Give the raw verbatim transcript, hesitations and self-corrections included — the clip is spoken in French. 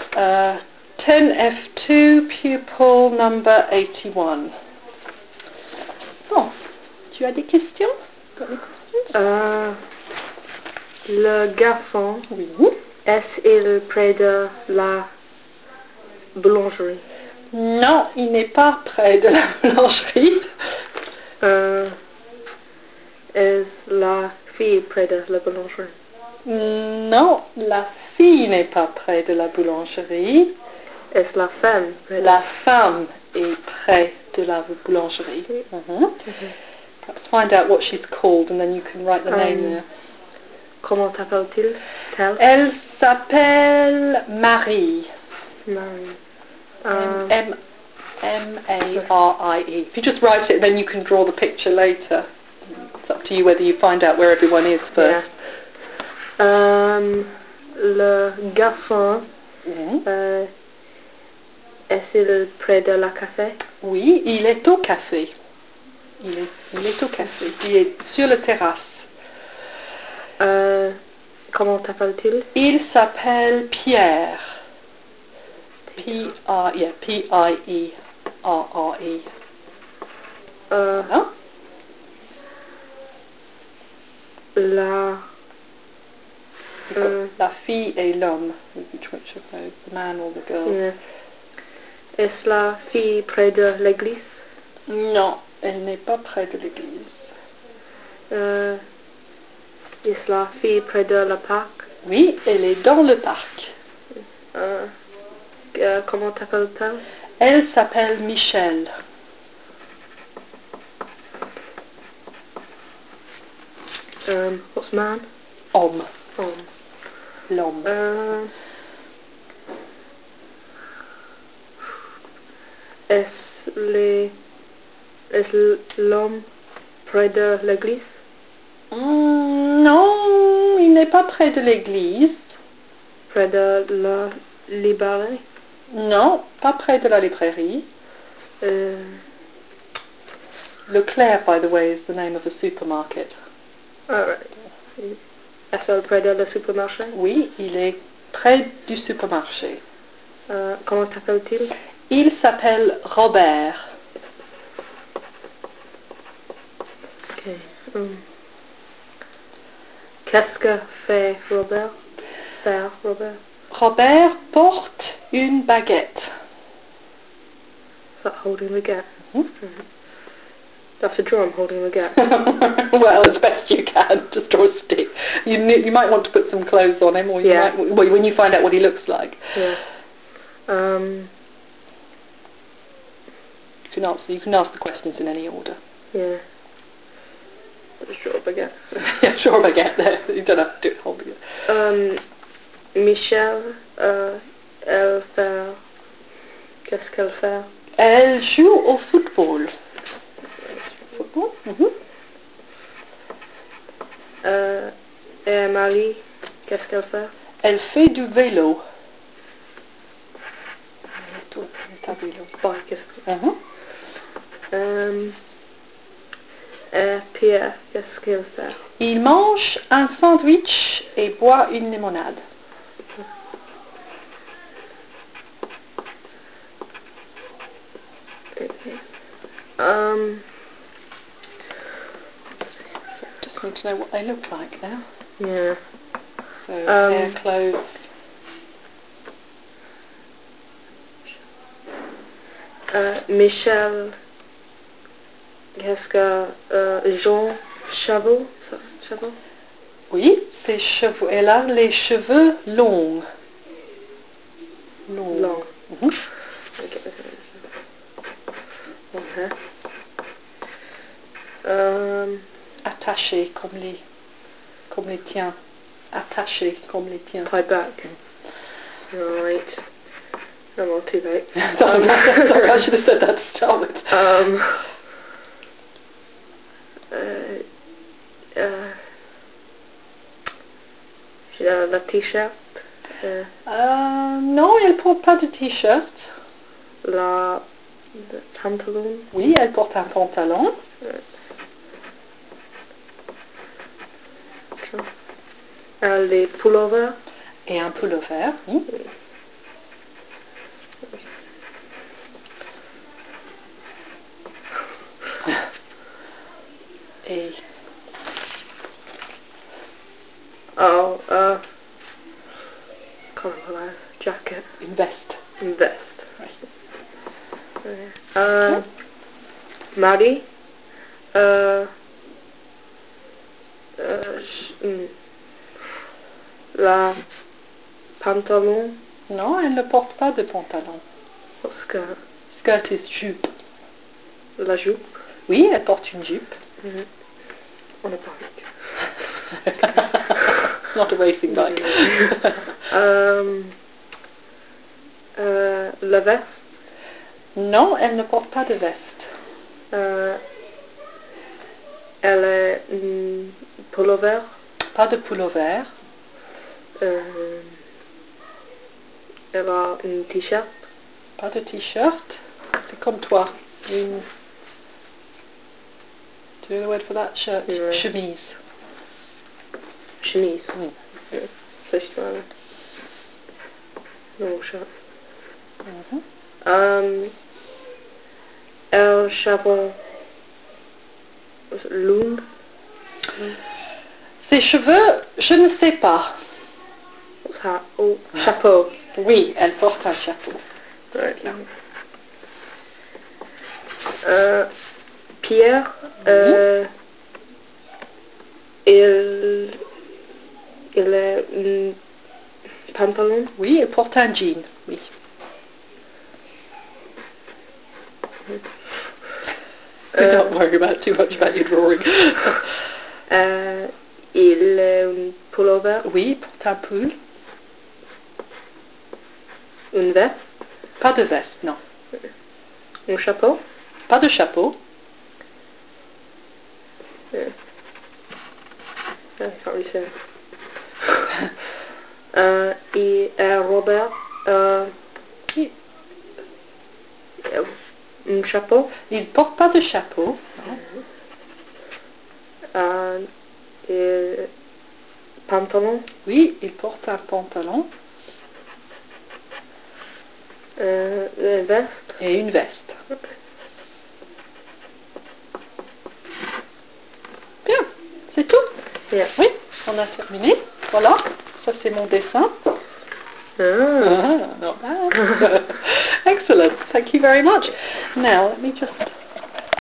Uh, ten F two, pupil number eighty-one. Bon, tu as des questions? Got any questions? Euh, le garçon, Oui. est-il près de la boulangerie? Non, il n'est pas près de la boulangerie. Euh, est la fille près de la boulangerie? Non, la fille n'est pas près de la boulangerie. Est la femme près de La femme est près de la boulangerie. Uh-huh. Mhm. Perhaps find out what she's called and then you can write the name Um, there. Comment t'appelle-t-il? Tell? Elle s'appelle Marie. Marie. M Um, M M A R I E. If you just write it, then you can draw the picture later. It's up to you whether you find out where everyone is first. Yeah. Um, le garçon, Mm. euh, est-il près de la café? Oui, il est au café. Il est, il est au café. Il est sur la terrasse. Euh, comment t'appelle-t-il? Il s'appelle Pierre. P I yeah, P I E R R E. Euh, Voilà. la, euh, La fille et l'homme. Which which of those? The man or the girl? yeah. Est la fille près de l'église? Non, elle n'est pas près de l'église. Euh, est la fille près de la parc? Oui, elle est dans le parc. Euh, euh, comment t'appelles-tu? Elle s'appelle Michel. Um, what's man? Homme. Oh. L'homme. Euh, est les, est l'homme près de l'église? Mm, non, il n'est pas près de l'église. Près de la librairie? Non, pas près de la librairie. Euh, Leclerc, by the way, is the name of a supermarket. alright. Est-ce près de le supermarché? Oui, il est près du supermarché. Euh, comment t'appelle-t-il? Il s'appelle Robert. Okay. Um, Qu'est-ce que fait Robert? Faire Robert? Robert porte une baguette. Is that holding the gap? Hmm? Mm-hmm. You have to draw him holding the gap. Well, as best you can, just draw a stick. You, you might want to put some clothes on him, or you Yeah. might, well, when you find out what he looks like. Yeah. Um, You can answer. You can ask the questions in any order. yeah. Just draw a baguette. Yeah, sure, I get there. You don't have to do it holding it. Um, Michel, euh, elle fait... Qu'est-ce qu'elle fait? Elle joue au football. Football? Mm-hmm. Euh, et Marie, qu'est-ce qu'elle fait? Elle fait du vélo. Ta vélo. Bike, qu'est-ce que... Mm-hmm. Um, et Pierre, qu'est-ce qu'elle fait? Il mange un sandwich et boit une limonade. Um, Just need to know what they look like now. yeah. So, Um, hair, clothes. Euh, Michel, qu'est-ce que euh, Jean Chabot, ça, Chabot? Oui, ses cheveux. Elle a les cheveux longs. Longs. Long. Mm-hmm. Okay. Okay. Um, Attachés comme les, comme les tiens. Attachés comme les tiens. tied back. Right. I'm all too late. Doesn't matter. Sorry, I should have said that to start with. Um, uh, uh, uh, la t-shirt. Uh, Euh, non, elle porte pas de t-shirt. la le pantalon. Oui, elle porte un pantalon. Uh, les pullovers. Et un pullover. Oui. Can't remember. Jacket. Une veste. Une veste. Oui. Ouais. Euh, Marie. Euh, euh, hmm. La pantalon. Non, elle ne porte pas de pantalon. Skirt. Skirt is jupe. La jupe. Oui, elle porte une jupe. Mm-hmm. On a pas Not a racing bike. euh, euh, la veste. Non, elle ne porte pas de veste. Euh, elle est une pullover. Pas de pullover. Euh, elle a une t-shirt. Pas de t-shirt. C'est comme toi. Une... Do you know the word for that? Shirt. Ouais. Chemise. Chemise. Mm. Yeah. Ça, je dois... Non, shirt. Mm-hmm. Euh, elle cheveux longs. Ses cheveux, je ne sais pas. Ça, oh, chapeau. Oui, elle porte un chapeau. Ouais. Euh, Pierre, euh, il, il a un pantalon. Oui, elle porte un jean. Oui. Euh, Don't worry about too much about your drawing. euh, il a un pullover. Oui, il porte un pull. Une veste. Pas de veste, non. Un chapeau. Pas de chapeau. Yeah. I can't really say. euh, et euh, Robert, euh, Il, un chapeau. il porte pas de chapeau. Non. Euh, et pantalon. Oui, il porte un pantalon Euh, une veste. et une veste. Bien, c'est tout. Yeah. Oui, on a terminé. Voilà, ça c'est mon dessin. Ah. Ah, not bad. Excellent, thank you very much. Now, let me just